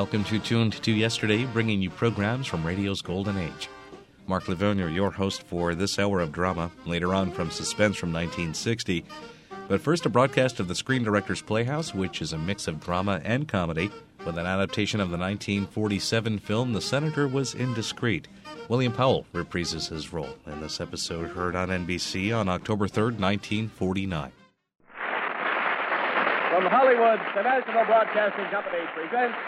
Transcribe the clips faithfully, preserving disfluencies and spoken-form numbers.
Welcome to Tuned to Yesterday, bringing you programs from radio's golden age. Mark Livonia, your host for this hour of drama, later on from Suspense from nineteen sixty. But first, a broadcast of the Screen Directors Playhouse, which is a mix of drama and comedy, with an adaptation of the nineteen forty-seven film The Senator Was Indiscreet. William Powell reprises his role in this episode, heard on N B C on October third, nineteen forty-nine. From Hollywood, the National Broadcasting Company presents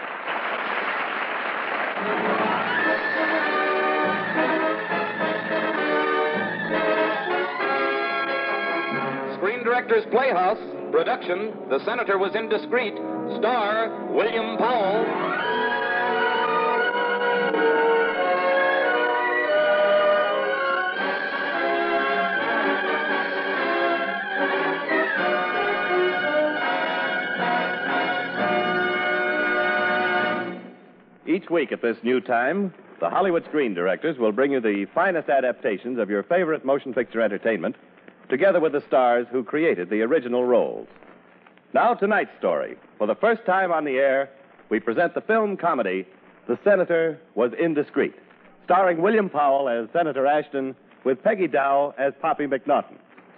Screen Directors Playhouse, production, The Senator Was Indiscreet, star William Powell. Each week at this new time, the Hollywood Screen Directors will bring you the finest adaptations of your favorite motion picture entertainment, together with the stars who created the original roles. Now, tonight's story. For the first time on the air, we present the film comedy, The Senator Was Indiscreet, starring William Powell as Senator Ashton, with Peggy Dow as Poppy McNaughton.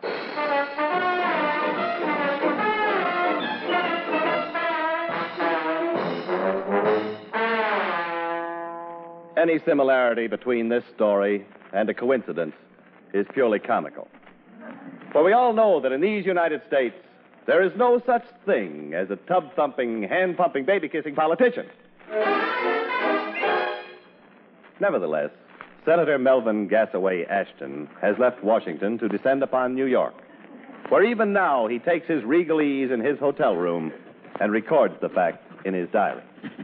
Any similarity between this story and a coincidence is purely comical. For we all know that in these United States, there is no such thing as a tub-thumping, hand-pumping, baby-kissing politician. Nevertheless, Senator Melvin Gasaway Ashton has left Washington to descend upon New York, where even now he takes his regal ease in his hotel room and records the fact in his diary.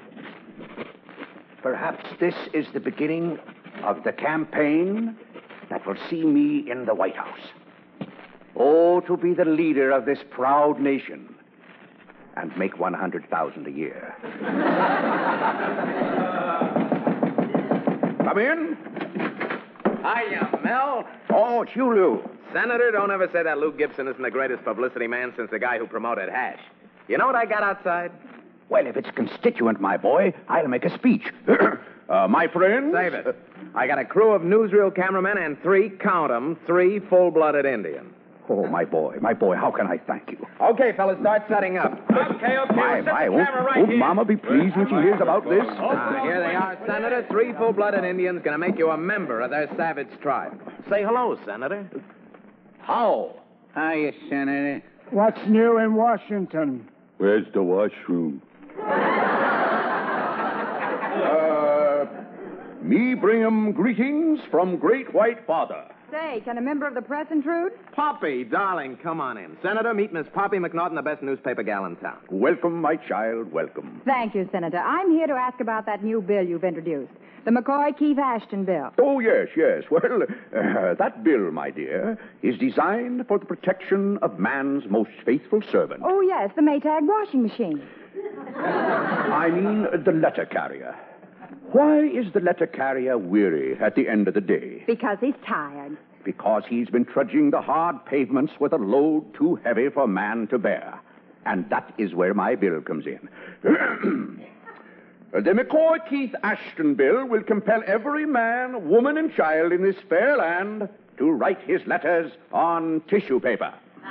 Perhaps this is the beginning of the campaign that will see me in the White House. Oh, to be the leader of this proud nation and make one hundred thousand dollars a year. Come in. Hiya, Mel. Oh, it's you, Lou. Senator, don't ever say that Lou Gibson isn't the greatest publicity man since the guy who promoted hash. You know what I got outside? Well, if it's constituent, my boy, I'll make a speech. uh, my friends... Save it. I got a crew of newsreel cameramen and three, count 'em, three full-blooded Indians. Oh, my boy, my boy, how can I thank you? Okay, fellas, start setting up. Okay, okay. My, my, won't, won't Mama be pleased when she hears about this? Uh, here they are, Senator. Three full-blooded Indians going to make you a member of their savage tribe. Say hello, Senator. How? Hiya, Senator. What's new in Washington? Where's the washroom? Uh, me bring 'em greetings from Great White Father. Say, can a member of the press intrude? Poppy, darling, come on in. Senator, meet Miss Poppy McNaughton, the best newspaper gal in town. Welcome, my child, welcome. Thank you, Senator. I'm here to ask about that new bill you've introduced, the McCoy-Keefe-Ashton bill. Oh, yes, yes. Well, uh, that bill, my dear, is designed for the protection of man's most faithful servant. Oh, yes, the Maytag washing machine. I mean the letter carrier. Why is the letter carrier weary at the end of the day? Because he's tired. Because he's been trudging the hard pavements with a load too heavy for man to bear. And that is where my bill comes in. The McCoy-Keefe-Ashton bill will compel every man, woman, and child in this fair land to write his letters on tissue paper.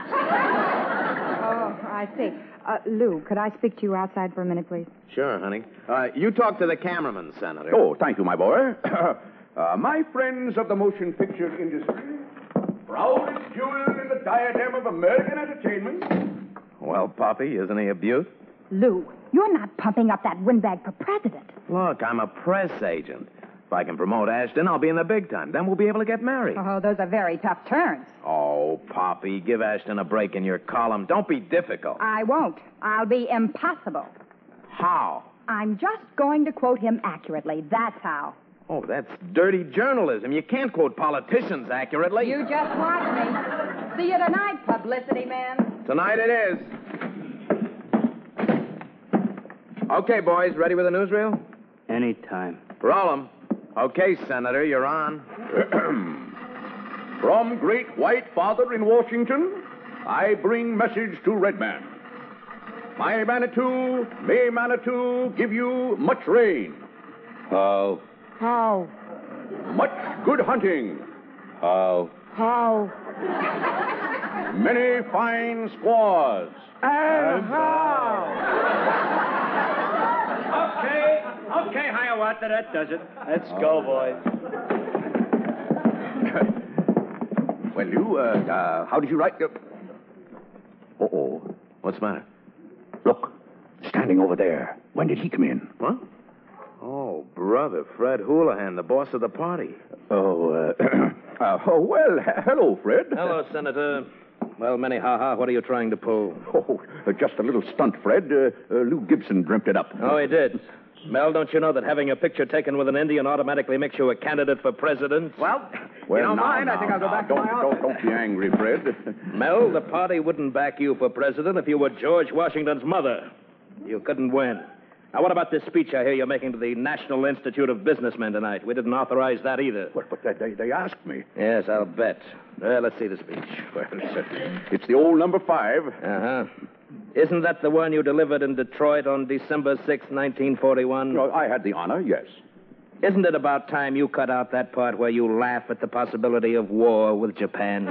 Oh, I see. Uh, Lou, could I speak to you outside for a minute, please? Sure, honey. Uh, you talk to the cameraman, Senator. Oh, thank you, my boy. uh, my friends of the motion picture industry, proudest jewel in the diadem of American entertainment. Well, Poppy, isn't he a beaut? Lou, you're not pumping up that windbag for president. Look, I'm a press agent. If I can promote Ashton, I'll be in the big time. Then we'll be able to get married. Oh, those are very tough turns. Oh, Poppy, give Ashton a break in your column. Don't be difficult. I won't. I'll be impossible. How? I'm just going to quote him accurately. That's how. Oh, that's dirty journalism. You can't quote politicians accurately. You just watch me. See you tonight, publicity man. Tonight it is. Okay, boys, ready with the newsreel? Anytime. Roll 'em. Okay, Senator, you're on. From Great White Father in Washington, I bring message to Red Man. My Manitou, may Manitou give you much rain. How? How? Much good hunting. How? How? Many fine squaws. And how? Okay, okay, Hiawatha, that does it. Let's go, boys. Well, you, uh, uh, how did you write your... Uh-oh. What's the matter? Look, standing over there. When did he come in? What? Oh, brother, Fred Houlihan, the boss of the party. Oh, uh, uh, oh well, h- hello, Fred. Hello, Senator. Well, Minnehaha, what are you trying to pull? Oh, uh, just a little stunt, Fred. Uh, uh, Lou Gibson dreamt it up. Oh, he did. Mel, don't you know that having a picture taken with an Indian automatically makes you a candidate for president? Well, Well, you don't now, mind? now, I think I'll go now, back don't, to my don't, office. don't be angry, Fred. Mel, the party wouldn't back you for president if you were George Washington's mother. You couldn't win. Now, what about this speech I hear you're making to the National Institute of Businessmen tonight? We didn't authorize that either. But, but they, they, they asked me. Yes, I'll bet. Well, let's see the speech. Well, it's, uh, it's the old number five. Uh-huh. Isn't that the one you delivered in Detroit on December sixth, nineteen forty-one? No, I had the honor, yes. Isn't it about time you cut out that part where you laugh at the possibility of war with Japan?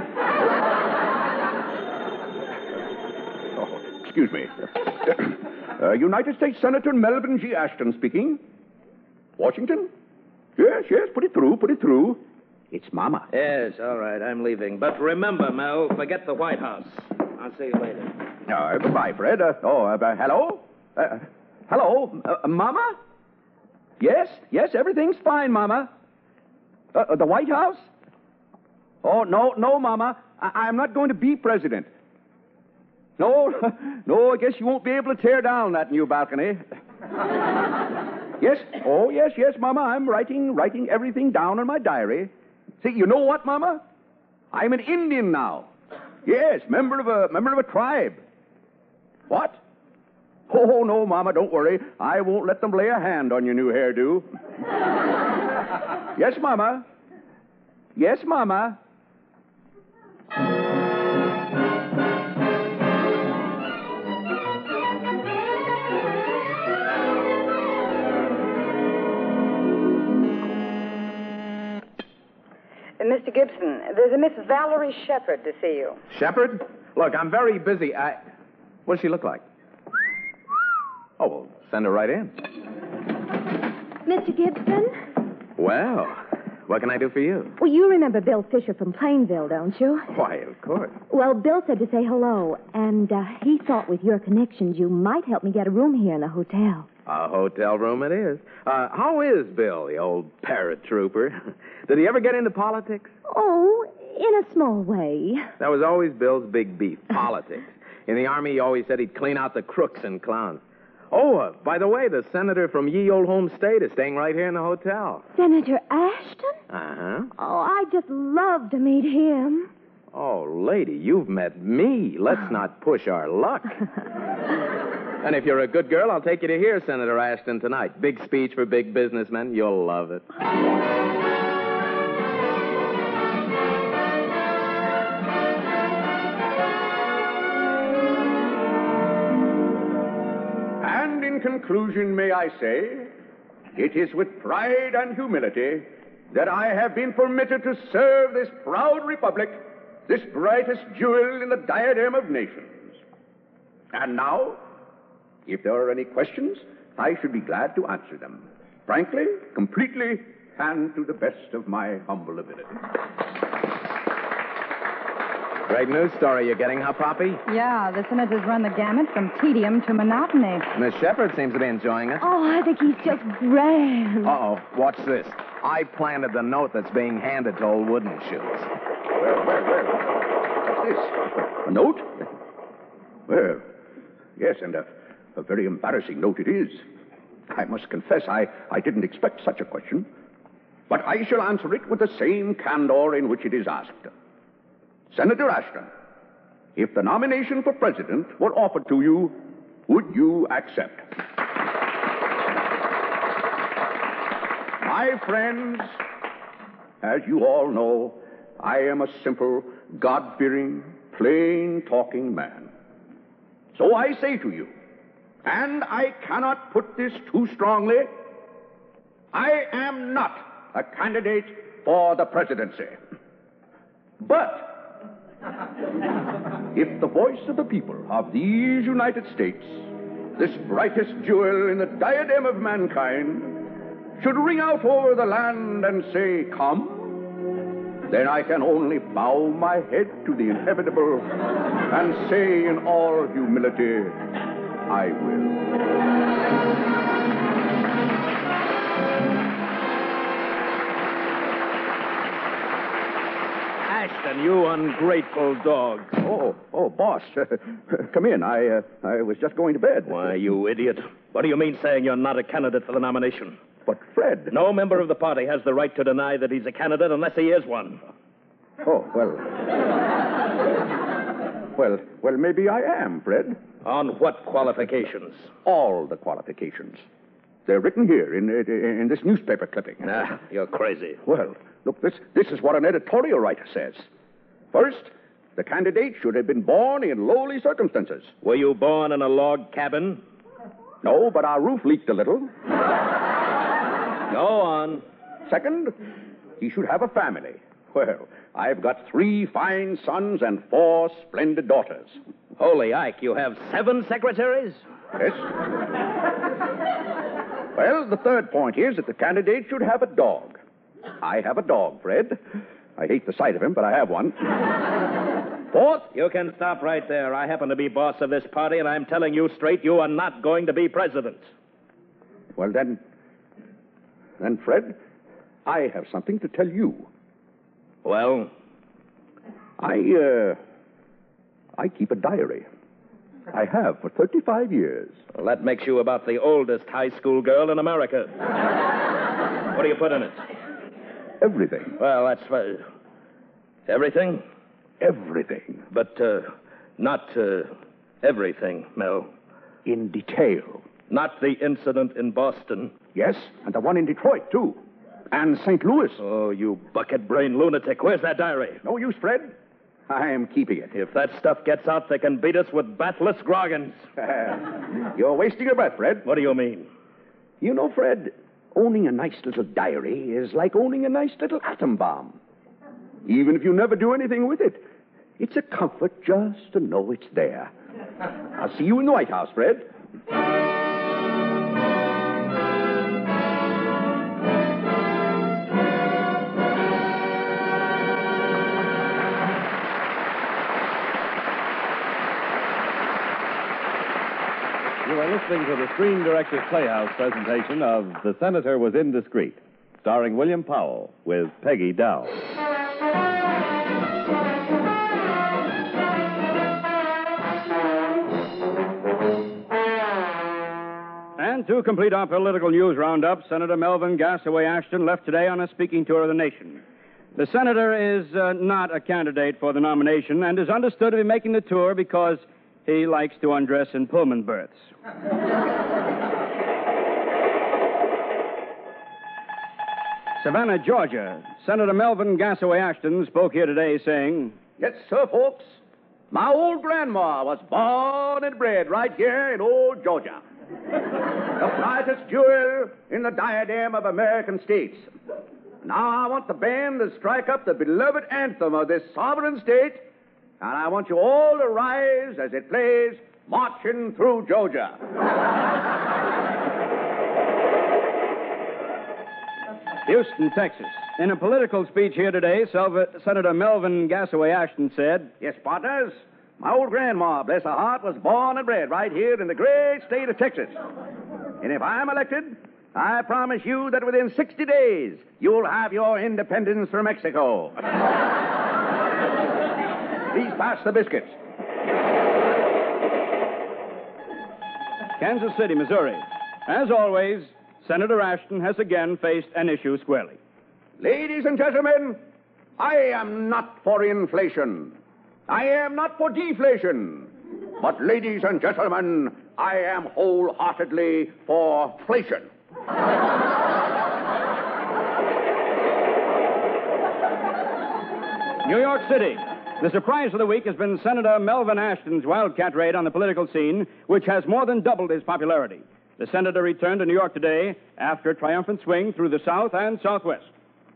Oh, excuse me. uh, United States Senator Melvin G. Ashton speaking. Washington? Yes, yes, put it through, put it through. It's Mama. Yes, all right, I'm leaving. But remember, Mel, forget the White House. I'll see you later. Uh, goodbye, Fred. Uh, oh, uh, uh, hello? Uh, hello? Uh, Mama? Yes, yes, everything's fine, Mama. Uh, uh, the White House? Oh, no, no, Mama. I- I'm not going to be president. No, no, I guess you won't be able to tear down that new balcony. Yes? Oh, yes, yes, Mama. I'm writing, writing everything down in my diary. See, you know what, Mama? I'm an Indian now. Yes, member of a member of a tribe. What? Oh, no, Mama, don't worry. I won't let them lay a hand on your new hairdo. Yes, Mama. Yes, Mama. Mister Gibson, there's a Miss Valerie Shepard to see you. Shepard? Look, I'm very busy. I... What does she look like? Oh, well, send her right in. Mister Gibson? Well, what can I do for you? Well, you remember Bill Fisher from Plainville, don't you? Why, of course. Well, Bill said to say hello, and uh, he thought with your connections you might help me get a room here in the hotel. A hotel room it is. Uh, how is Bill, the old paratrooper? Did he ever get into politics? Oh, in a small way. That was always Bill's big beef, politics. In the Army, he always said he'd clean out the crooks and clowns. Oh, uh, by the way, the senator from ye old home state is staying right here in the hotel. Senator Ashton? Uh-huh. Oh, I'd just love to meet him. Oh, lady, you've met me. Let's not push our luck. And if you're a good girl, I'll take you to hear Senator Ashton tonight. Big speech for big businessmen. You'll love it. And in conclusion, may I say, it is with pride and humility that I have been permitted to serve this proud republic, this brightest jewel in the diadem of nations. And now, if there are any questions, I should be glad to answer them. Frankly, completely, and to the best of my humble ability. Great news story you're getting, huh, Poppy? Yeah, the senator's run the gamut from tedium to monotony. Miss Shepard seems to be enjoying it. Oh, I think he's just grand. Uh-oh, watch this. I planted the note that's being handed to old Wooden Shoes. Where, where, where? What's this? A note? Well, yes, and a, a very embarrassing note it is. I must confess, I, I didn't expect such a question. But I shall answer it with the same candor in which it is asked. Senator Ashton, if the nomination for president were offered to you, would you accept? My friends, as you all know, I am a simple, God-fearing, plain-talking man. So I say to you, And I cannot put this too strongly. I am not a candidate for the presidency. But if the voice of the people of these United States, this brightest jewel in the diadem of mankind, should ring out over the land and say, come, then I can only bow my head to the inevitable and say in all humility, I will. Ashton, you ungrateful dog. Oh, oh, boss. Come in. I, uh, I was just going to bed. Why, you idiot. What do you mean saying you're not a candidate for the nomination? But, Fred... No member of the party has the right to deny that he's a candidate unless he is one. Oh, well... well, well, maybe I am, Fred. On what qualifications? All the qualifications. They're written here in, in, in this newspaper clipping. Ah, you're crazy. Well, look, this, this is what an editorial writer says. First, the candidate should have been born in lowly circumstances. Were you born in a log cabin? No, but our roof leaked a little. Go on. Second, he should have a family. Well, I've got three fine sons and four splendid daughters. Holy Ike, you have seven secretaries? Yes. Well, the third point is that the candidate should have a dog. I have a dog, Fred. I hate the sight of him, but I have one. Fourth... You can stop right there. I happen to be boss of this party, and I'm telling you straight, you are not going to be president. Well, then... Then, Fred, I have something to tell you. Well? I, uh... I keep a diary. I have for thirty-five years. Well, that makes you about the oldest high school girl in America. What do you put in it? Everything. Well, that's... Uh, everything? Everything. But, uh, not, uh, everything, Mel. In detail. Not the incident in Boston. Yes, and the one in Detroit, too. And Saint Louis. Oh, you bucket-brained lunatic. Where's that diary? No use, Fred. I'm keeping it. If that stuff gets out, they can beat us with batless groggans. You're wasting your breath, Fred. What do you mean? You know, Fred, owning a nice little diary is like owning a nice little atom bomb. Even if you never do anything with it, it's a comfort just to know it's there. I'll see you in the White House, Fred. You are listening to the Screen Directors Playhouse presentation of The Senator Was Indiscreet, starring William Powell with Peggy Dow. And to complete our political news roundup, Senator Melvin Gassaway Ashton left today on a speaking tour of the nation. The senator is uh, not a candidate for the nomination and is understood to be making the tour because he likes to undress in Pullman berths. Savannah, Georgia. Senator Melvin Gassaway Ashton spoke here today saying, Yes, sir, folks. My old grandma was born and bred right here in old Georgia. The brightest jewel in the diadem of American states. Now I want the band to strike up the beloved anthem of this sovereign state, and I want you all to rise as it plays Marching Through Georgia. Houston, Texas. In a political speech here today, Selva, Senator Melvin Gassaway Ashton said, Yes, partners, my old grandma, bless her heart, was born and bred right here in the great state of Texas. And if I'm elected, I promise you that within sixty days, you'll have your independence from Mexico. Please pass the biscuits. Kansas City, Missouri. As always, Senator Ashton has again faced an issue squarely. Ladies and gentlemen, I am not for inflation. I am not for deflation. But, ladies and gentlemen, I am wholeheartedly for inflation. New York City. The surprise of the week has been Senator Melvin Ashton's wildcat raid on the political scene, which has more than doubled his popularity. The senator returned to New York today after a triumphant swing through the South and Southwest.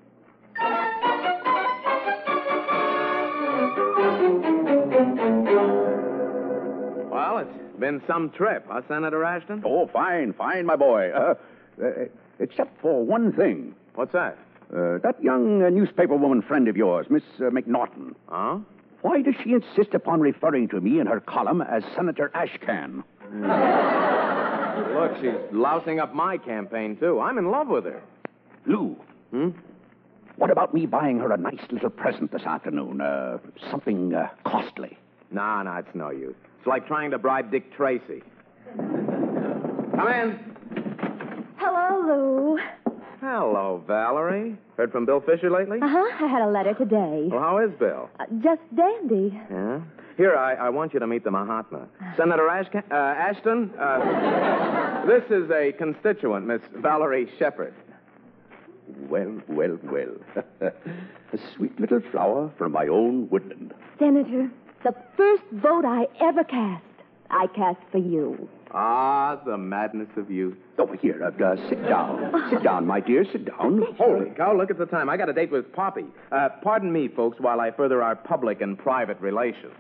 Well, it's been some trip, huh, Senator Ashton? Oh, fine, fine, my boy. Uh, uh, except for one thing. What's that? Uh, that young uh, newspaper woman friend of yours, Miss uh, McNaughton. Huh? Why does she insist upon referring to me in her column as Senator Ashcan? Look, she's lousing up my campaign, too. I'm in love with her. Lou. Hmm? What about me buying her a nice little present this afternoon? Uh, something uh, costly. No, no, it's no use. It's like trying to bribe Dick Tracy. Come in. Hello, Lou. Hello, Valerie. Heard from Bill Fisher lately? Uh-huh. I had a letter today. Well, how is Bill? Uh, just dandy. Yeah? Here, I, I want you to meet the Mahatma. Senator Ashcan, uh, Ashton, uh, this is a constituent, Miss Valerie Shepard. Well, well, well. A sweet little flower from my own woodland. Senator, the first vote I ever cast, I cast for you. Ah, the madness of youth. Oh, here, uh, uh, sit down. Sit down, my dear, sit down. Holy cow, look at the time. I got a date with Poppy. Uh, pardon me, folks, while I further our public and private relations.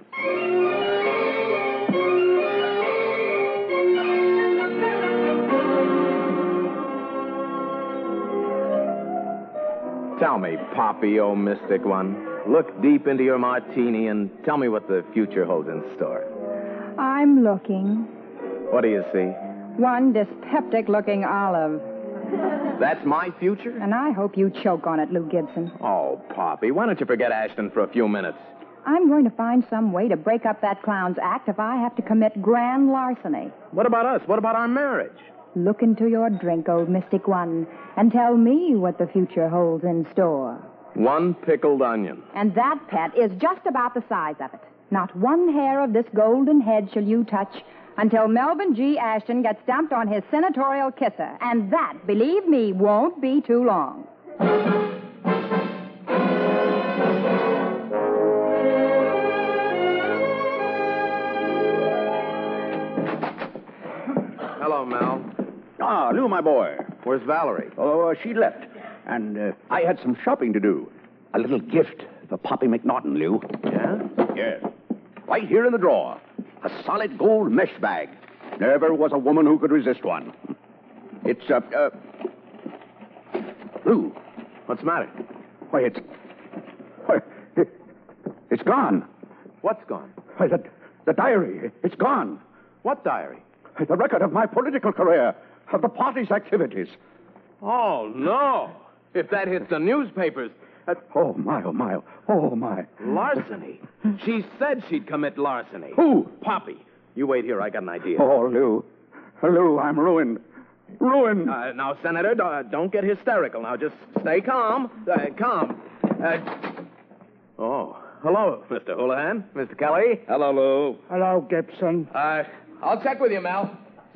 Tell me, Poppy, oh mystic one, look deep into your martini and tell me what the future holds in store. I'm looking. What do you see? One dyspeptic-looking olive. That's my future? And I hope you choke on it, Lou Gibson. Oh, Poppy, why don't you forget Ashton for a few minutes? I'm going to find some way to break up that clown's act if I have to commit grand larceny. What about us? What about our marriage? Look into your drink, old mystic one, and tell me what the future holds in store. One pickled onion. And that, pet, is just about the size of it. Not one hair of this golden head shall you touch until Melvin G. Ashton gets dumped on his senatorial kisser. And that, believe me, won't be too long. Hello, Mel. Ah, Lou, my boy. Where's Valerie? Oh, uh, she left. And uh, I had some shopping to do. A little gift for Poppy McNaughton, Lou. Yeah? Yes. Right here in the drawer. A solid gold mesh bag. Never was a woman who could resist one. It's, uh, uh... Lou. What's the matter? Why, it's... Why, it, it's gone. What's gone? Why, the, the diary. It's gone. What diary? The record of my political career. Of the party's activities. Oh, no. If that hits the newspapers... That... Oh, my, oh, my, oh, my. Larceny. She said she'd commit larceny. Who? Poppy. You wait here. I got an idea. Oh, Lou. Lou, I'm ruined. Ruined. Uh, now, Senator, don't, don't get hysterical. Now, just stay calm. Uh, calm. Uh... Oh, hello, Mister Houlihan. Mister Kelly. Hello, Lou. Hello, Gibson. Uh, I'll check with you, Mel.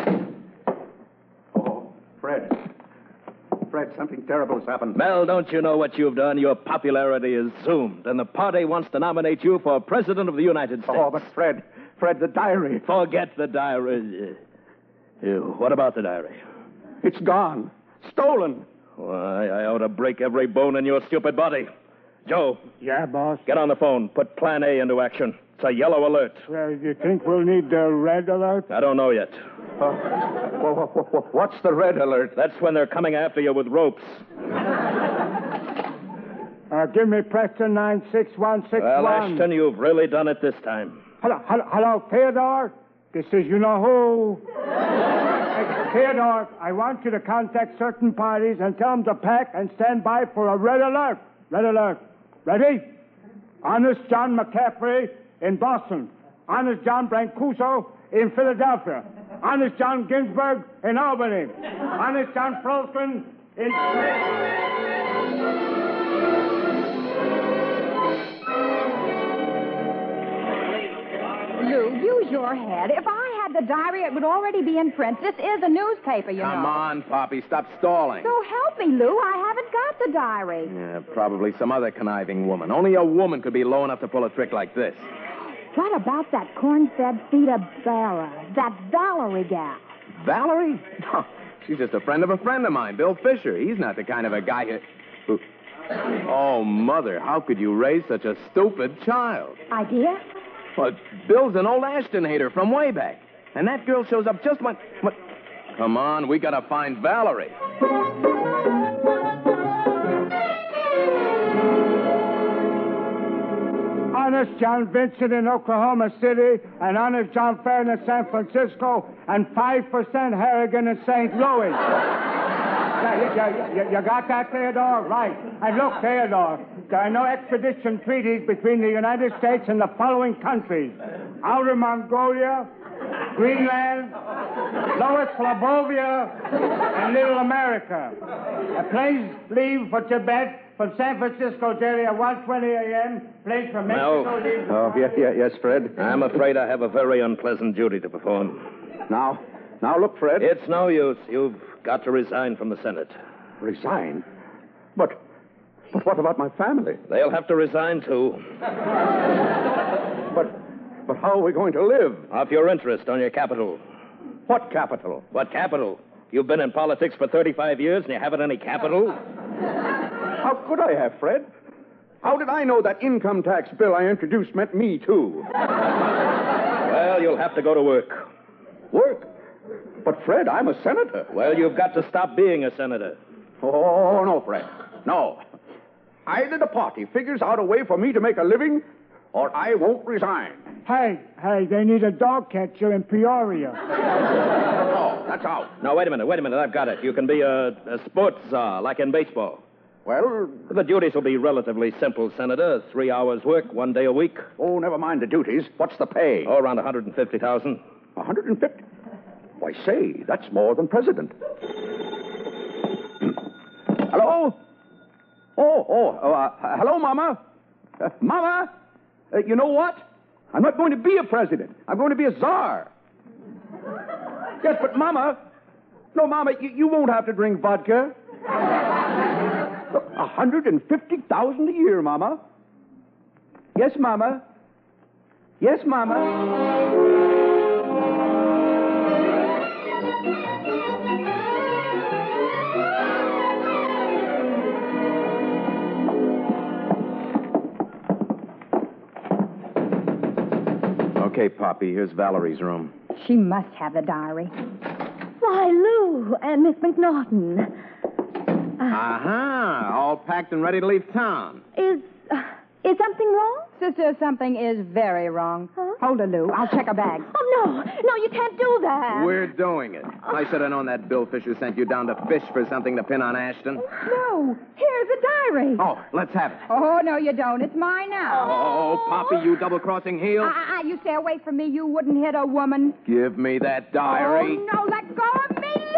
Oh, Fred. Fred, something terrible has happened. Mel, don't you know what you've done? Your popularity is zoomed, and the party wants to nominate you for President of the United States. Oh, but Fred, Fred, the diary. Forget the diary. Uh, what about the diary? It's gone. Stolen. Why, I ought to break every bone in your stupid body. Joe. Yeah, boss? Get on the phone. Put Plan A into action. It's a yellow alert. Well, you think we'll need the red alert? I don't know yet. Uh, what's the red alert? That's when they're coming after you with ropes. Uh, give me Preston nine six one six one. Well, Ashton, you've really done it this time. Hello, hello, hello, Theodore. This is you know who. Hey, Theodore, I want you to contact certain parties and tell them to pack and stand by for a red alert. Red alert. Ready? Honest John McCaffrey in Boston. Honest John Brancuso in Philadelphia. Honest John Ginsburg in Albany. Honest John Frolston in... Lou, use your head. If I had the diary, it would already be in print. This is a newspaper, you Come know. on, Poppy, stop stalling. So help me, Lou. I haven't got the diary. Yeah, probably some other conniving woman. Only a woman could be low enough to pull a trick like this. What about that corn-fed Theta Bella? That Valerie gal? Valerie? No, she's just a friend of a friend of mine, Bill Fisher. He's not the kind of a guy who... who... Oh, Mother, how could you raise such a stupid child? Idea? Well, Bill's an old Ashton hater from way back. And that girl shows up just when... when... Come on, we gotta find Valerie. Honest John Vincent in Oklahoma City, and Honest John Farron in San Francisco, and five percent Harrigan in Saint Louis. Yeah, you, you, you got that, Theodore? Right. And look, Theodore, there are no extradition treaties between the United States and the following countries: Outer Mongolia, Greenland, Lower Slobovia, and Little America. A planes leave for Tibet from San Francisco daily at one twenty a.m. Planes from Mexico No. leave... Oh, yeah, yeah, yes, Fred. I'm afraid I have a very unpleasant duty to perform. Now, now look, Fred. It's no use. You've got to resign from the Senate. Resign? But, but what about my family? They'll have to resign, too. But, but how are we going to live? Off your interest on your capital. What capital? What capital? You've been in politics for thirty-five years and you haven't any capital? How could I have, Fred? How did I know that income tax bill I introduced meant me, too? Well, you'll have to go to work. Work? But, Fred, I'm a senator. Well, you've got to stop being a senator. Oh, no, Fred. No. Either the party figures out a way for me to make a living, or I won't resign. Hey, hey, they need a dog catcher in Peoria. No, that's out. No, wait a minute, wait a minute. I've got it. You can be a, a sports czar, like in baseball. Well, The duties will be relatively simple, Senator. Three hours work, one day a week. oh, never mind the duties. What's the pay? Oh, around one hundred fifty thousand dollars. one hundred fifty. Why, say, that's more than president. Hello? Oh, oh, uh, hello, Mama. Uh, Mama, uh, you know what? I'm not going to be a president. I'm going to be a czar. Yes, but Mama, no, Mama, you, you won't have to drink vodka. one hundred fifty thousand dollars a year, Mama. Yes, Mama. Yes, Mama. Okay, Poppy, here's Valerie's room. She must have the diary. Why, Lou and Miss McNaughton. Aha, all packed and ready to leave town. Is, uh, is something wrong? Sister, something is very wrong. Huh? Hold her, Lou. I'll check her bag. Oh, no. No, you can't do that. We're doing it. I should have known that Bill Fisher sent you down to fish for something to pin on Ashton. No, here's the diary. Oh, let's have it. Oh, no, you don't. It's mine now. Oh, Poppy, you double-crossing heel. Ah, ah, ah, you stay away from me. You wouldn't hit a woman. Give me that diary. Oh, no, let go of me, Lou!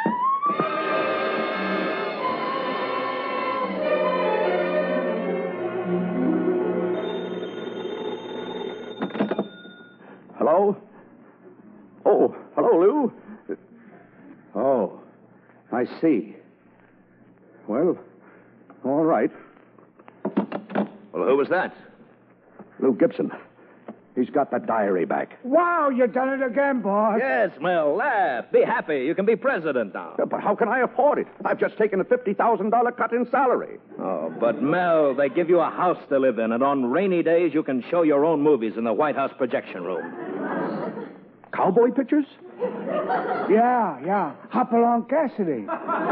Hello? Oh, hello, Lou. Oh, I see. Well, all right. Well, who was that? Lou Gibson. He's got that diary back. Wow, you done it again, boss. Yes, Mel, laugh. Be happy. You can be president now. Yeah, but how can I afford it? I've just taken a fifty thousand dollars cut in salary. Oh, but Mel, they give you a house to live in, and on rainy days you can show your own movies in the White House projection room. Cowboy pictures? Yeah, yeah. Hopalong Cassidy.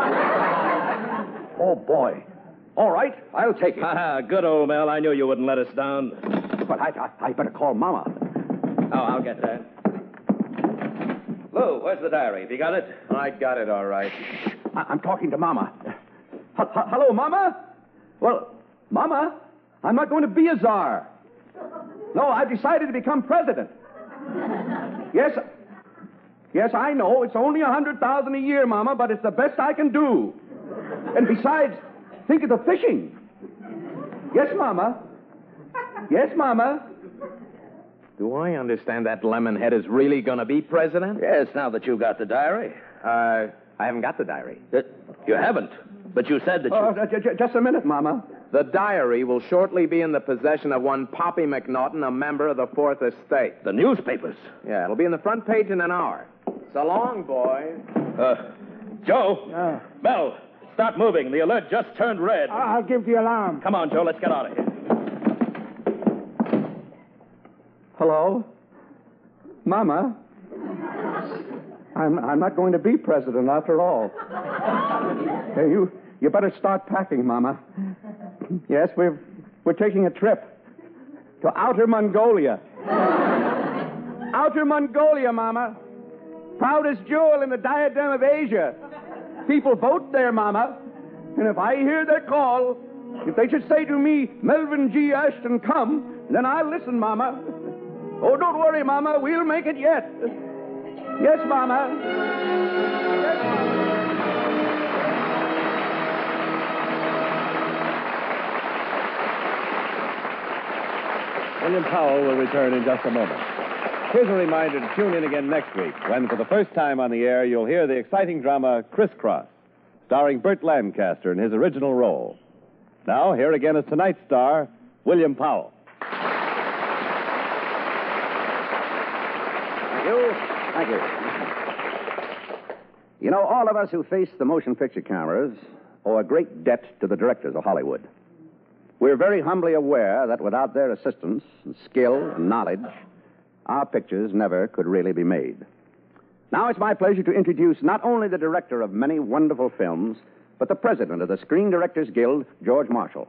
Oh, boy. All right, I'll take it. Ah, good old Mel. I knew you wouldn't let us down. But I, I, I better call Mama. Oh, I'll get that. Lou, where's the diary? Have you got it? I got it, all right. I, I'm talking to Mama. H- h- hello, Mama? Well, Mama, I'm not going to be a czar. No, I've decided to become president. Yes, yes, I know. It's only a hundred thousand a year, Mama, but it's the best I can do. And besides, think of the fishing. Yes, Mama. Yes, Mama. Do I understand that Lemonhead is really going to be president? Yes, now that you got the diary. Uh, I haven't got the diary. Uh, you haven't, but you said that you... Oh, j- j- just a minute, Mama. The diary will shortly be in the possession of one Poppy McNaughton, a member of the Fourth Estate. The newspapers? Yeah, it'll be in the front page in an hour. So long, boys. Uh, Joe? Uh, Bell, start moving. The alert just turned red. I'll give the alarm. Come on, Joe, let's get out of here. Hello? Mama? I'm, I'm not going to be president after all. Hey, you, you better start packing, Mama. Yes, we're, we're taking a trip to Outer Mongolia. Outer Mongolia, Mama. Proudest jewel in the diadem of Asia. People vote there, Mama. And if I hear their call, if they should say to me, Melvin G. Ashton, come, then I'll listen, Mama. Oh, don't worry, Mama. We'll make it yet. Yes, Mama. Yes, Mama. William Powell will return in just a moment. Here's a reminder to tune in again next week when, for the first time on the air, you'll hear the exciting drama Crisscross, starring Burt Lancaster in his original role. Now, here again is tonight's star, William Powell. Thank you. Thank you. You know, all of us who face the motion picture cameras owe a great debt to the directors of Hollywood. We're very humbly aware that without their assistance and skill and knowledge, our pictures never could really be made. Now it's my pleasure to introduce not only the director of many wonderful films, but the president of the Screen Directors Guild, George Marshall.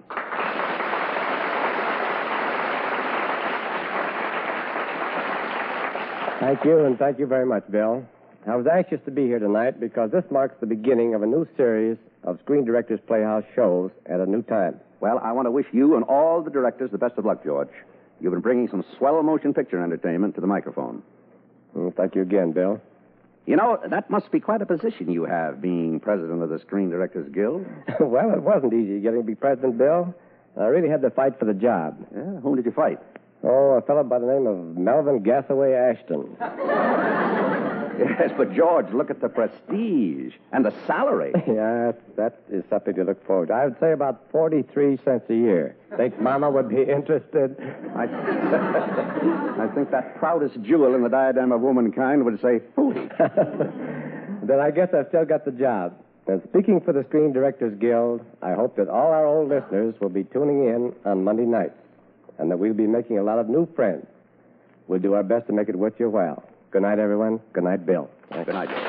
Thank you, and thank you very much, Bill. I was anxious to be here tonight because this marks the beginning of a new series of Screen Directors Playhouse shows at a new time. Well, I want to wish you and all the directors the best of luck, George. You've been bringing some swell motion picture entertainment to the microphone. Well, thank you again, Bill. You know, that must be quite a position you have, being president of the Screen Directors Guild. Well, it wasn't easy getting to be president, Bill. I really had to fight for the job. Yeah, whom did you fight? Oh, a fellow by the name of Melvin Gathaway Ashton. Yes, but George, look at the prestige and the salary. Yeah, that is something to look forward to. I would say about forty-three cents a year. Think Mama would be interested? I, I think that proudest jewel in the diadem of womankind would say forty. Then I guess I've still got the job. And speaking for the Screen Directors Guild, I hope that all our old listeners will be tuning in on Monday nights and that we'll be making a lot of new friends. We'll do our best to make it worth your while. Good night, everyone. Good night, Bill. Yeah, good night, Bill.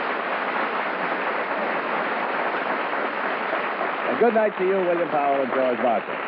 And good night to you, William Powell and George Marshall.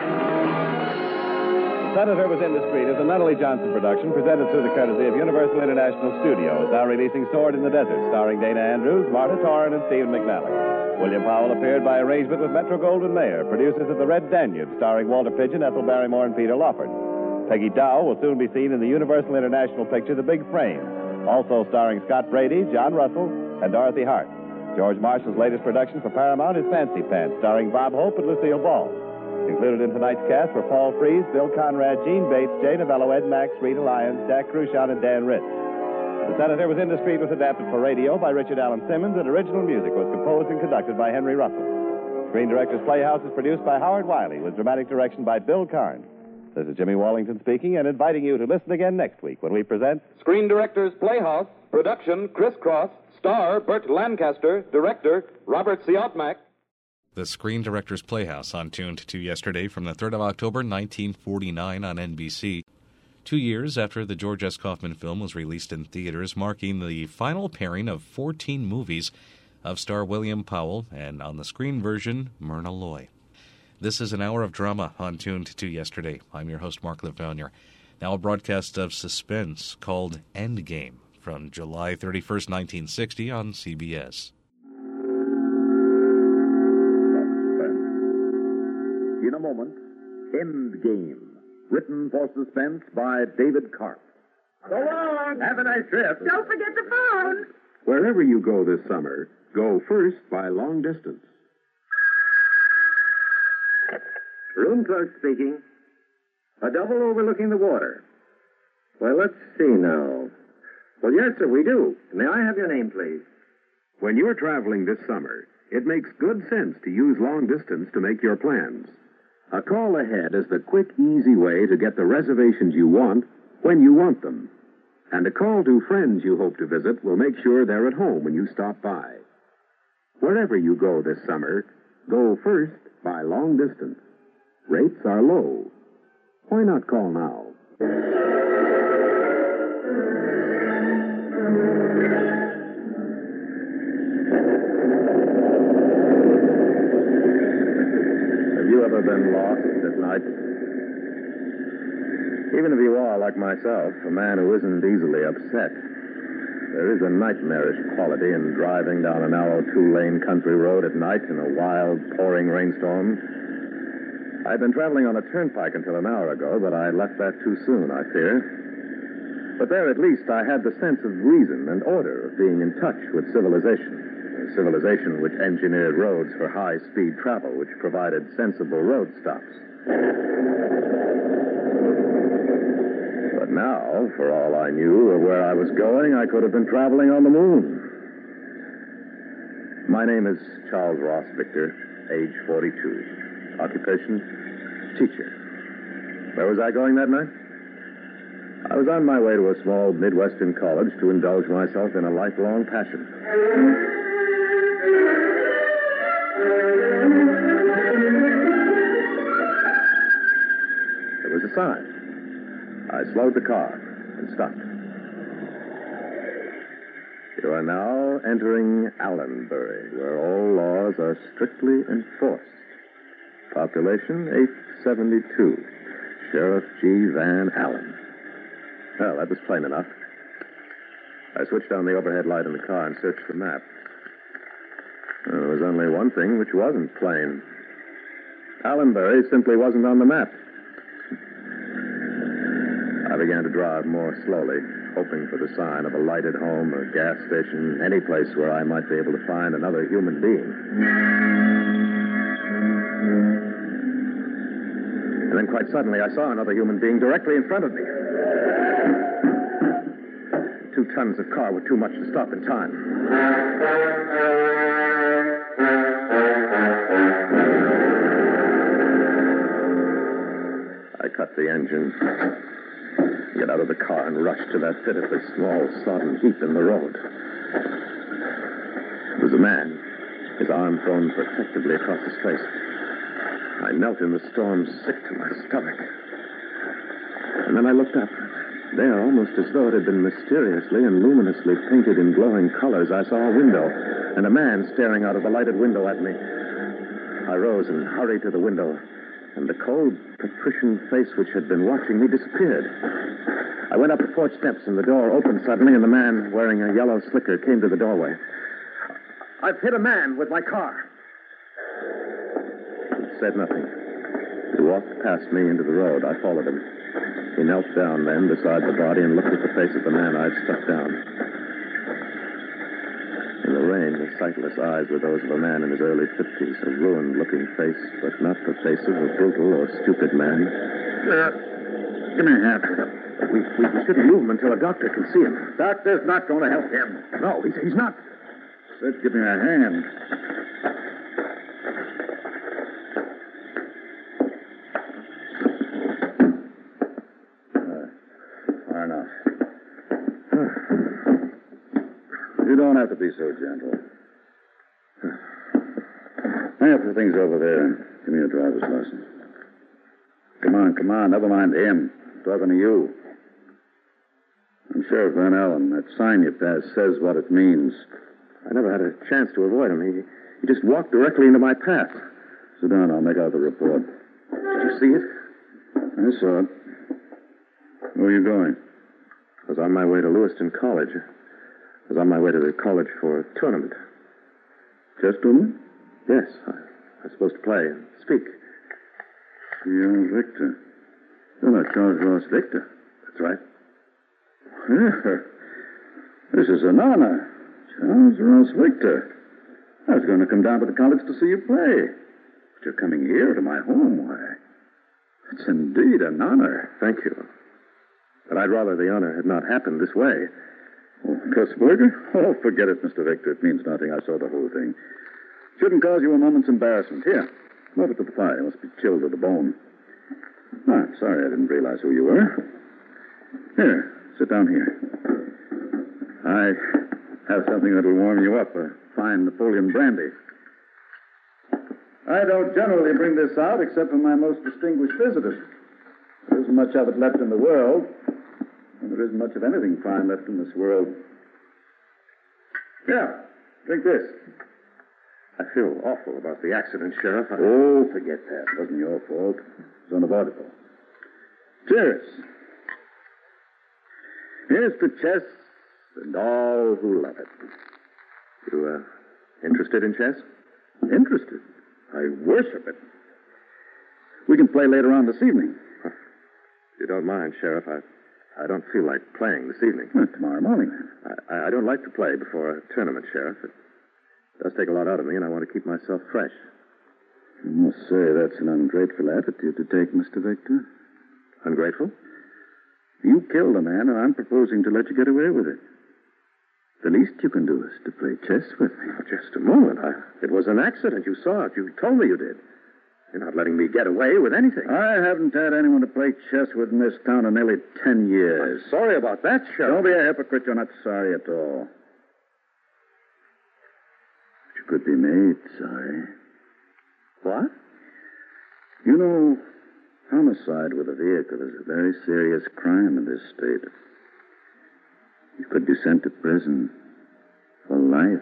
Senator Was Indiscreet is a Nunnally Johnson production presented through the courtesy of Universal International Studios, now releasing Sword in the Desert, starring Dana Andrews, Marta Torrin, and Stephen McNally. William Powell appeared by arrangement with Metro-Goldwyn-Mayer, producers of The Red Danube, starring Walter Pidgeon, Ethel Barrymore, and Peter Lawford. Peggy Dow will soon be seen in the Universal International picture The Big Frame, also starring Scott Brady, John Russell, and Dorothy Hart. George Marshall's latest production for Paramount is Fancy Pants, starring Bob Hope and Lucille Ball. Included in tonight's cast were Paul Frees, Bill Conrad, Gene Bates, Jay Novello, Ed Max, Rita Lyons, Jack Cruchon, and Dan Ritz. The Senator Was Indiscreet was adapted for radio by Richard Allen Simmons, and original music was composed and conducted by Henry Russell. Screen Directors Playhouse is produced by Howard Wiley, with dramatic direction by Bill Carnes. This is Jimmy Wallington speaking and inviting you to listen again next week when we present Screen Directors Playhouse, production Crisscross, star Burt Lancaster, director Robert Siodmak. The Screen Directors Playhouse on Tuned to Yesterday from the third of October, nineteen forty-nine on N B C. Two years after the George S. Kaufman film was released in theaters, marking the final pairing of fourteen movies of star William Powell and, on the screen version, Myrna Loy. This is an hour of drama on Tuned to Yesterday. I'm your host, Mark Lavounier. Now a broadcast of suspense called Endgame from July thirty-first, nineteen sixty on C B S. In a moment, Endgame, written for suspense by David Karp. So long. Have a nice trip. Don't forget the phone. Wherever you go this summer, go first by long distance. Room clerk speaking. A double overlooking the water. Well, let's see now. Well, yes, sir, we do. May I have your name, please? When you're traveling this summer, it makes good sense to use long distance to make your plans. A call ahead is the quick, easy way to get the reservations you want when you want them. And a call to friends you hope to visit will make sure they're at home when you stop by. Wherever you go this summer, go first by long distance. Rates are low. Why not call now? Have you ever been lost at night? Even if you are, like myself, a man who isn't easily upset, there is a nightmarish quality in driving down a narrow two-lane country road at night in a wild, pouring rainstorm. I'd been traveling on a turnpike until an hour ago, but I left that too soon, I fear. But there, at least, I had the sense of reason and order of being in touch with civilization. A civilization which engineered roads for high-speed travel, which provided sensible road stops. But now, for all I knew of where I was going, I could have been traveling on the moon. My name is Charles Ross Victor, age forty-two. Occupation, teacher. Where was I going that night? I was on my way to a small Midwestern college to indulge myself in a lifelong passion. There was a sign. I slowed the car and stopped. You are now entering Allenbury, where all laws are strictly enforced. Population eight seventy-two. Sheriff G. Van Allen. Well, that was plain enough. I switched on the overhead light in the car and searched the map. Well, there was only one thing which wasn't plain. Allenbury simply wasn't on the map. I began to drive more slowly, hoping for the sign of a lighted home or gas station, any place where I might be able to find another human being. And then quite suddenly I saw another human being directly in front of me. Two tons of car were too much to stop in time. I cut the engine, get out of the car, and rushed to that pitifully small, sodden heap in the road. It was a man, his arm thrown protectively across his face. I knelt in the storm, sick to my stomach. And then I looked up. There, almost as though it had been mysteriously and luminously painted in glowing colors, I saw a window and a man staring out of the lighted window at me. I rose and hurried to the window, and the cold, patrician face which had been watching me disappeared. I went up the porch steps, and the door opened suddenly, and the man wearing a yellow slicker came to the doorway. I've hit a man with my car. He said nothing. He walked past me into the road. I followed him. He knelt down then beside the body and looked at the face of the man I'd struck down. In the rain, the sightless eyes were those of a man in his early fifties, a ruined-looking face, but not the face of a brutal or stupid man. Uh, give me a hand. We, we, we shouldn't move him until a doctor can see him. Doctor's not going to help him. No, he's, he's not. Said give me a hand. You don't have to be so gentle. Hang up your things over there and give me your driver's license. Come on, come on. Never mind him. I'm talking to you. I'm Sheriff Van Allen. That sign you passed says what it means. I never had a chance to avoid him. He, he just walked directly into my path. Sit down. I'll make out the report. Did you see it? I saw it. Where are you going? I was on my way to Lewiston College. I was on my way to the college for a tournament. Chess tournament? Yes. I, I was supposed to play and speak. You're Victor. You're not Charles Ross Victor. That's right. Yeah. This is an honor. Charles Ross Victor. I was going to come down to the college to see you play. But you're coming here to my home. Why, it's indeed an honor. Thank you. But I'd rather the honor had not happened this way. Oh, Kussberger? Oh, forget it, Mister Victor. It means nothing. I saw the whole thing. Shouldn't cause you a moment's embarrassment. Here, come over to the fire. You must be chilled to the bone. Oh, I'm sorry I didn't realize who you were. Here, sit down here. I have something that will warm you up, a fine Napoleon brandy. I don't generally bring this out except for my most distinguished visitors. There isn't much of it left in the world, and there isn't much of anything fine left in this world. Yeah, drink this. I feel awful about the accident, Sheriff. I... Oh, forget that. It wasn't your fault. It was unavoidable. Cheers. Here's to chess and all who love it. You, uh, interested in chess? Interested? I worship it. We can play later on this evening. If you don't mind, Sheriff, I, I don't feel like playing this evening. Well, tomorrow morning, then. I, I don't like to play before a tournament, Sheriff. It does take a lot out of me, and I want to keep myself fresh. I must say that's an ungrateful attitude to take, Mister Victor. Ungrateful? You killed a man, and I'm proposing to let you get away with it. The least you can do is to play chess with me. Oh, just a moment. I, it was an accident. You saw it. You told me you did. You're not letting me get away with anything. I haven't had anyone to play chess with in this town in nearly ten years. I'm sorry about that, Sheriff. Don't be a hypocrite. You're not sorry at all. But you could be made sorry. What? You know, homicide with a vehicle is a very serious crime in this state. You could be sent to prison for life.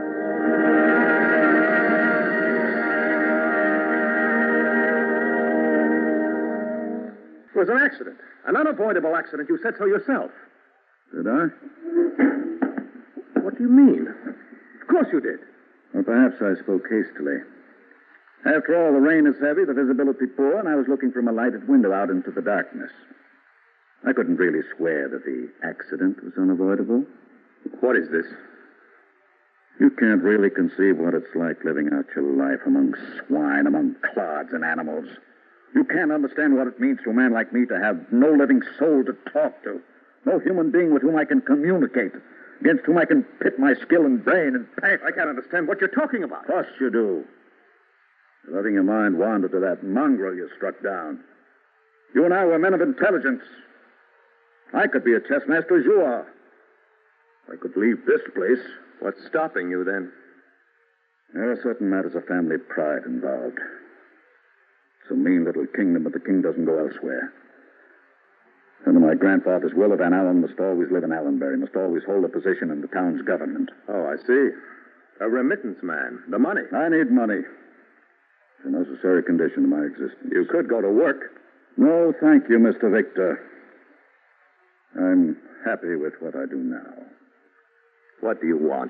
It was an accident. An unavoidable accident. You said so yourself. Did I? What do you mean? Of course you did. Well, perhaps I spoke hastily. After all, the rain is heavy, the visibility poor, and I was looking from a lighted window out into the darkness. I couldn't really swear that the accident was unavoidable. What is this? You can't really conceive what it's like living out your life among swine, among clods and animals. You can't understand what it means to a man like me to have no living soul to talk to, no human being with whom I can communicate, against whom I can pit my skill and brain and passion. I can't understand what you're talking about. Of course you do. You're letting your mind wander to that mongrel you struck down. You and I were men of intelligence. I could be a chess master as you are. I could leave this place. What's stopping you, then? There are certain matters of family pride involved. It's a mean little kingdom, but the king doesn't go elsewhere. Under my grandfather's will, Van Allen must always live in Allenbury, must always hold a position in the town's government. Oh, I see. A remittance man. The money. I need money. It's a necessary condition to my existence. You could go to work. No, thank you, Mister Victor. I'm happy with what I do now. What do you want?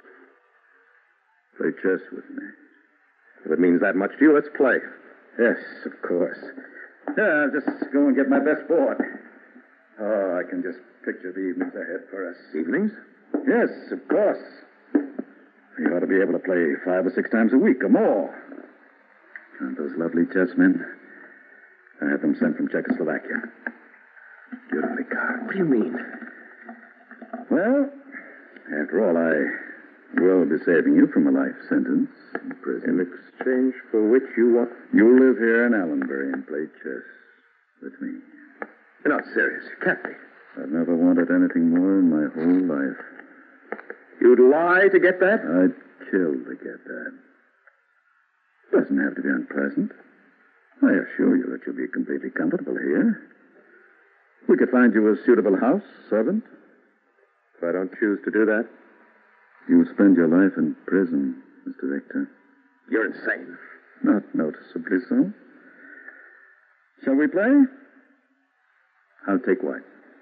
Play chess with me. If it means that much to you, let's play. Yes, of course. Yeah, I'll just go and get my best board. Oh, I can just picture the evenings ahead for us. Evenings? Yes, of course. We ought to be able to play five or six times a week or more. Aren't those lovely chessmen? I had them sent from Czechoslovakia. Beautifully carved. What do you mean? Well, after all, I will be saving you from a life sentence in prison. In exchange for which you want... You'll live here in Allenbury and play chess with me. You're not serious. You can't be. I've never wanted anything more in my whole life. You'd lie to get that? I'd kill to get that. Doesn't have to be unpleasant. I assure you that you'll be completely comfortable here. We could find you a suitable house, servant. If I don't choose to do that? You would spend your life in prison, Mister Victor. You're insane. Not noticeably so. Shall we play? I'll take white.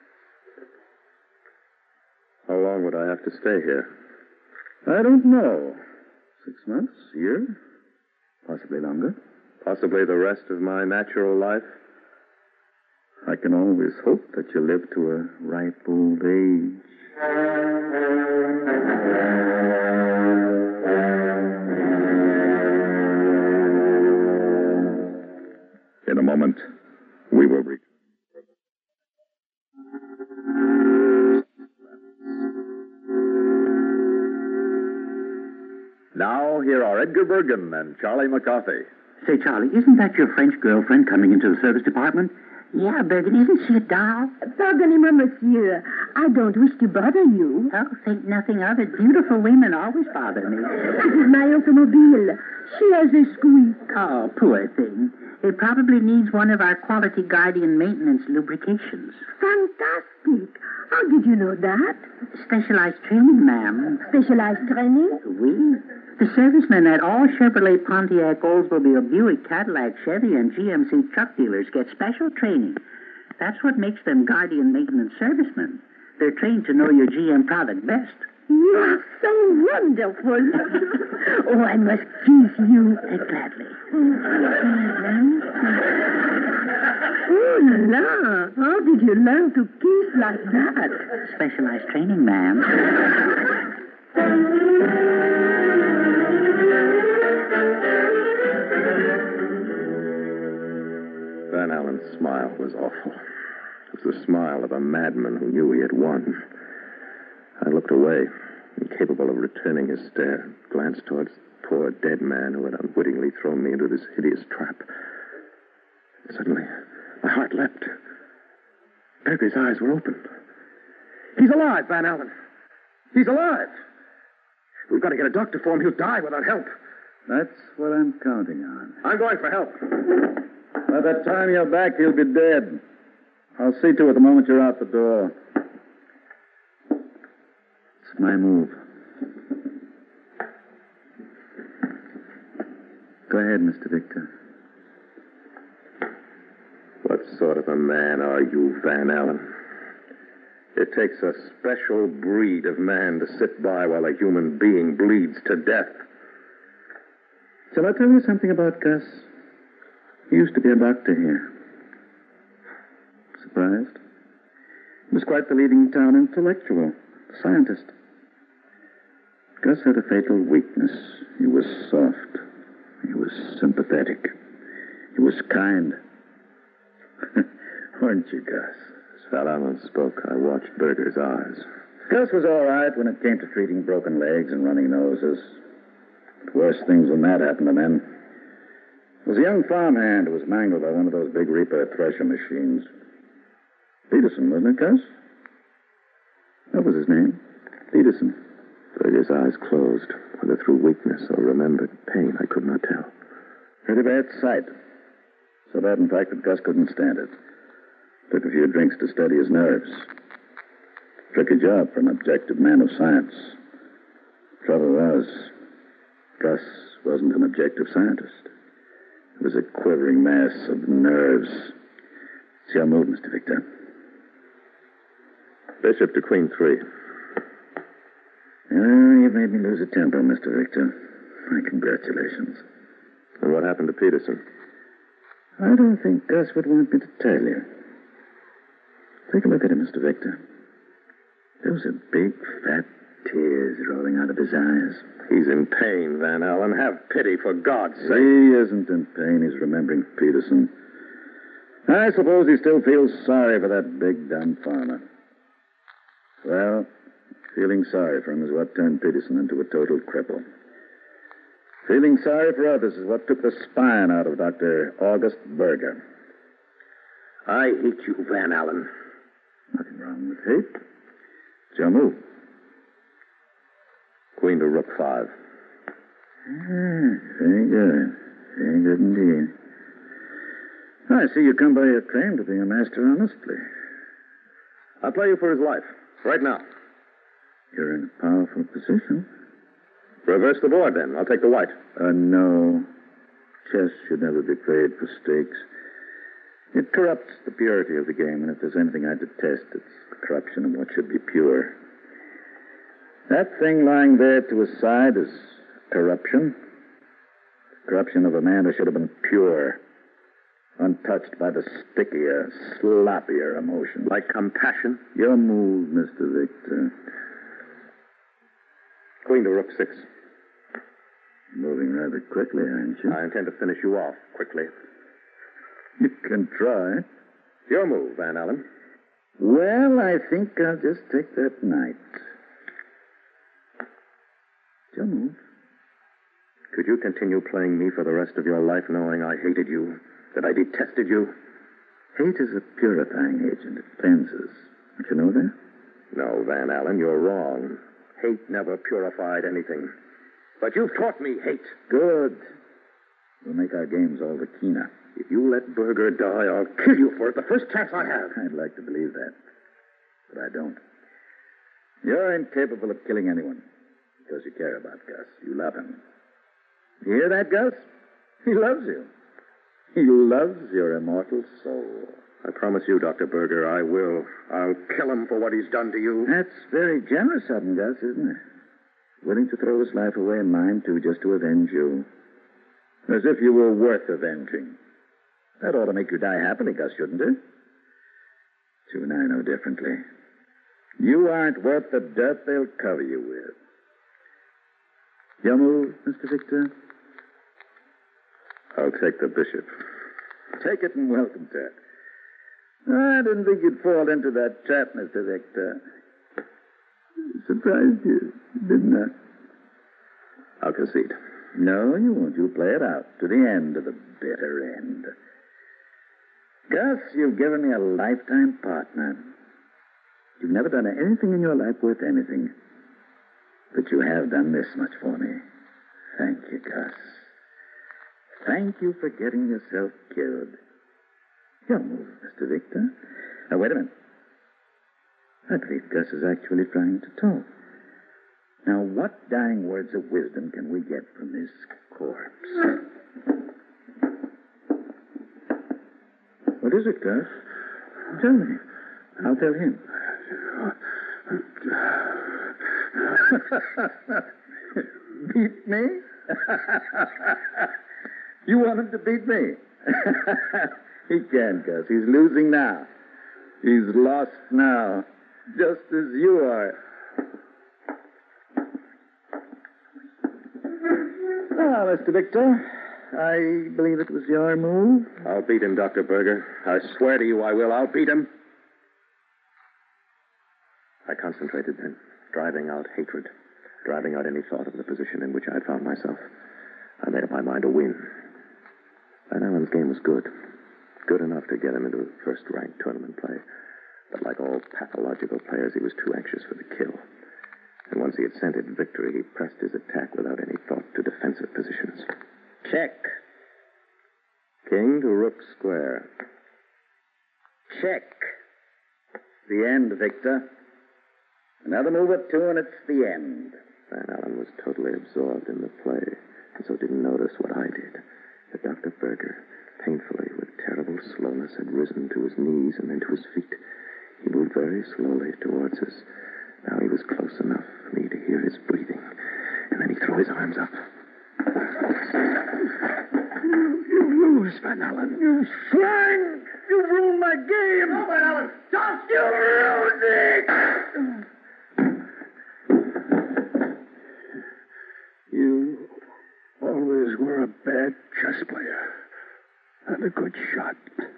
How long would I have to stay here? I don't know. Six months, a year, possibly longer. Possibly the rest of my natural life? I can always hope that you live to a ripe old age. In a moment, we will reach. Now, here are Edgar Bergen and Charlie McCarthy. Say, Charlie, isn't that your French girlfriend coming into the service department? Yeah, Bergen, isn't she a doll? Pardonnez-moi, monsieur. I don't wish to bother you. Oh, think nothing of it. Beautiful women always bother me. This is my automobile. She has a squeak. Oh, poor thing. It probably needs one of our Quality Guardian maintenance lubrications. Fantastic. How did you know that? Specialized training, ma'am. Specialized training? Oui. The servicemen at all Chevrolet, Pontiac, Oldsmobile, Buick, Cadillac, Chevy, and G M C truck dealers get special training. That's what makes them Guardian maintenance servicemen. They're trained to know your G M product best. You are so wonderful. Oh, I must kiss you. Uh, gladly. Oh, la. How did you learn to kiss like that? Specialized training, ma'am. Van Allen's smile was awful. It was the smile of a madman who knew he had won. I looked away, incapable of returning his stare, glanced towards the poor dead man who had unwittingly thrown me into this hideous trap. Suddenly, my heart leapt. Berger's eyes were open. He's alive, Van Allen. He's alive. We've got to get a doctor for him. He'll die without help. That's what I'm counting on. I'm going for help. By the time you're back, he'll be dead. I'll see to it the moment you're out the door. It's my move. Go ahead, Mister Victor. What sort of a man are you, Van Allen? It takes a special breed of man to sit by while a human being bleeds to death. Shall I tell you something about Gus? He used to be a doctor here. Surprised? He was quite the leading town intellectual, a scientist. Gus had a fatal weakness. He was soft. He was sympathetic. He was kind. Weren't you, Gus? As Van Allen spoke, I watched Berger's eyes. Gus was all right when it came to treating broken legs and running noses. But worse things than that happened to men. There was a young farmhand who was mangled by one of those big reaper thresher machines. Peterson, wasn't it, Gus? That was his name. Peterson. Berger's eyes closed, whether through weakness or remembered pain, I could not tell. Pretty bad sight. So bad, in fact, that Gus couldn't stand it. Took a few drinks to steady his nerves. Tricky job for an objective man of science. Trouble was, Gus wasn't an objective scientist. It was a quivering mass of nerves. It's your move, Mister Victor. Bishop to Queen three. Oh, you've made me lose a temper, Mister Victor. My congratulations. And what happened to Peterson? I don't think Gus would want me to tell you. Take a look at him, Mister Victor. Those are big, fat tears rolling out of his eyes. He's in pain, Van Allen. Have pity, for God's sake. He isn't in pain. He's remembering Peterson. I suppose he still feels sorry for that big, dumb farmer. Well, feeling sorry for him is what turned Peterson into a total cripple. Feeling sorry for others is what took the spine out of Doctor August Berger. I hate you, Van Allen. Nothing wrong with hate. It's your move. Queen to Rook five. Ah, very good. Very good indeed. I see you come by your claim to being a master honestly. I'll play you for his life, right now. You're in a powerful position. Reverse the board, then. I'll take the white. Uh, no. Chess should never be played for stakes. It corrupts the purity of the game, and if there's anything I detest, it's the corruption of what should be pure. That thing lying there to his side is corruption. Corruption of a man who should have been pure, untouched by the stickier, sloppier emotion. Like compassion? Your move, Mister Victor. Queen to Rook six. Moving rather quickly, aren't you? I intend to finish you off quickly. You can try. Your move, Van Allen. Well, I think I'll just take that knight. Your move. Could you continue playing me for the rest of your life knowing I hated you, that I detested you? Hate is a purifying agent. It cleanses. Don't you know that? No, Van Allen, you're wrong. Hate never purified anything. But you've taught me hate. Good. We'll make our games all the keener. If you let Berger die, I'll kill you for it the first chance I have. I'd like to believe that. But I don't. You're incapable of killing anyone because you care about Gus. You love him. You hear that, Gus? He loves you. He loves your immortal soul. I promise you, Doctor Berger, I will. I'll kill him for what he's done to you. That's very generous of him, Gus, isn't it? Willing to throw his life away and mine, too, just to avenge you. As if you were worth avenging. That ought to make you die happily, Gus, shouldn't it? You and I know differently. You aren't worth the dirt they'll cover you with. Your move, Mister Victor? I'll take the bishop. Take it and welcome to it. I didn't think you'd fall into that trap, Mister Victor. Surprised you, didn't I? I'll concede. No, you won't. You'll play it out to the end of the bitter end. Gus, you've given me a lifetime partner. You've never done anything in your life worth anything. But you have done this much for me. Thank you, Gus. Thank you for getting yourself killed. Your move, Mister Victor. Now, wait a minute. I believe Gus is actually trying to talk. Now, what dying words of wisdom can we get from this corpse? What is it, Gus? Tell me. I'll tell him. Beat me? You want him to beat me? He can't, Gus. He's losing now. He's lost now. Just as you are. Now, Mister Victor, I believe it was your move. I'll beat him, Doctor Berger. I swear to you I will. I'll beat him. I concentrated then, driving out hatred, driving out any thought of the position in which I had found myself. I made up my mind to win. Van Allen's game was good. Good enough to get him into first-ranked tournament play. But like all pathological players, he was too anxious for the kill. And once he had scented victory, he pressed his attack without any thought to defensive positions. Check. King to rook square. Check. The end, Victor. Another move or two, and it's the end. Van Allen was totally absorbed in the play, and so didn't notice what I did. But Doctor Berger, painfully, with terrible slowness, had risen to his knees and then to his feet. He moved very slowly towards us. Now he was close enough for me to hear his breathing, and then he threw his arms up. You, you lose, Van Allen. You swine! You ruined my game! No, Van Allen! Don't you ruin it! You always were a bad chess player and a good shot.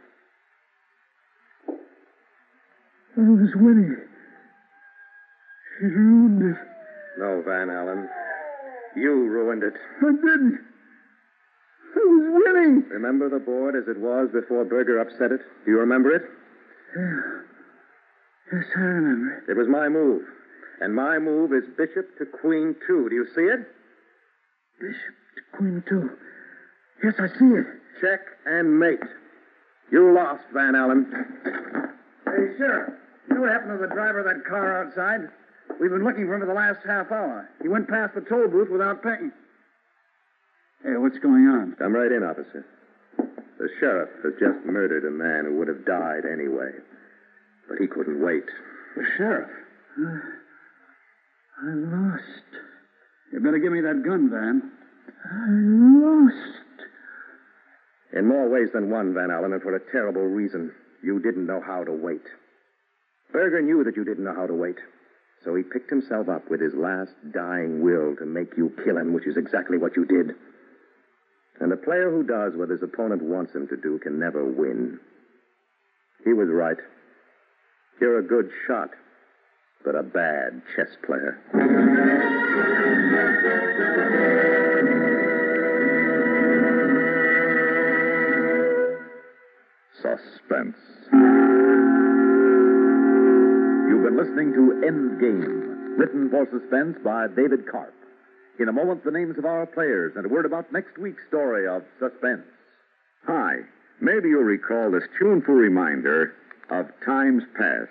I was winning. She ruined it. No, Van Allen. You ruined it. I didn't. I was winning. Remember the board as it was before Berger upset it? Do you remember it? Yeah. Yes, I remember. It was my move. And my move is bishop to queen two. Do you see it? Bishop to queen two. Yes, I see it. Check and mate. You lost, Van Allen. Hey, Sheriff. You know what happened to the driver of that car outside? We've been looking for him for the last half hour. He went past the toll booth without paying. Hey, what's going on? Come right in, officer. The sheriff has just murdered a man who would have died anyway. But he couldn't wait. The sheriff? Uh, I lost. You better give me that gun, Van. I lost. In more ways than one, Van Allen, and for a terrible reason. You didn't know how to wait. Berger knew that you didn't know how to wait. So he picked himself up with his last dying will to make you kill him, which is exactly what you did. And a player who does what his opponent wants him to do can never win. He was right. You're a good shot, but a bad chess player. listening to Endgame, written for suspense by David Karp. In a moment, the names of our players and a word about next week's story of Suspense. Hi. Maybe you'll recall this tuneful reminder of times past.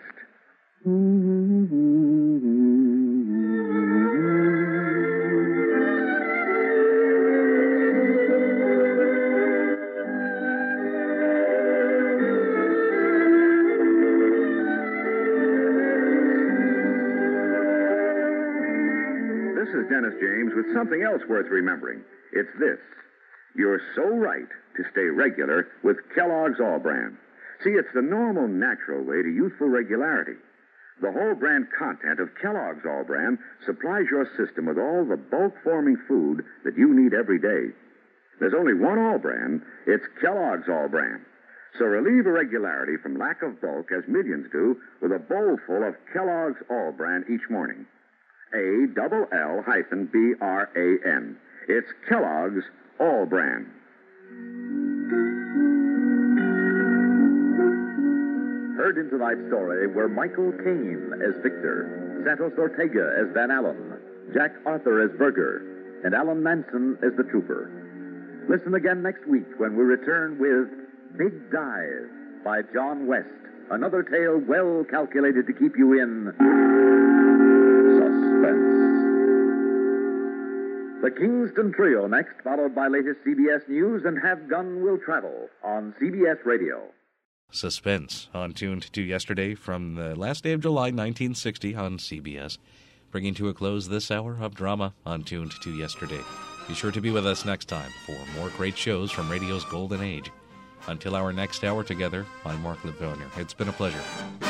This is Dennis James with something else worth remembering. It's this. You're so right to stay regular with Kellogg's All-Bran. See, it's the normal, natural way to youthful regularity. The whole brand content of Kellogg's All-Bran supplies your system with all the bulk-forming food that you need every day. There's only one All-Bran. It's Kellogg's All-Bran. So relieve irregularity from lack of bulk, as millions do, with a bowl full of Kellogg's All-Bran each morning. A double L hyphen B R A N. It's Kellogg's All-Bran. Heard in tonight's story were Michael Caine as Victor, Santos Ortega as Van Allen, Jack Arthur as Berger, and Alan Manson as the Trooper. Listen again next week when we return with Big Dive by John West, another tale well calculated to keep you in suspense. The Kingston Trio next, followed by latest C B S News and Have Gun Will Travel on C B S Radio. Suspense, on Tuned to Yesterday from the last day of July nineteen sixty on C B S, bringing to a close this hour of drama on Tuned to Yesterday. Be sure to be with us next time for more great shows from radio's golden age. Until our next hour together, I'm Mark Livonia. It's been a pleasure.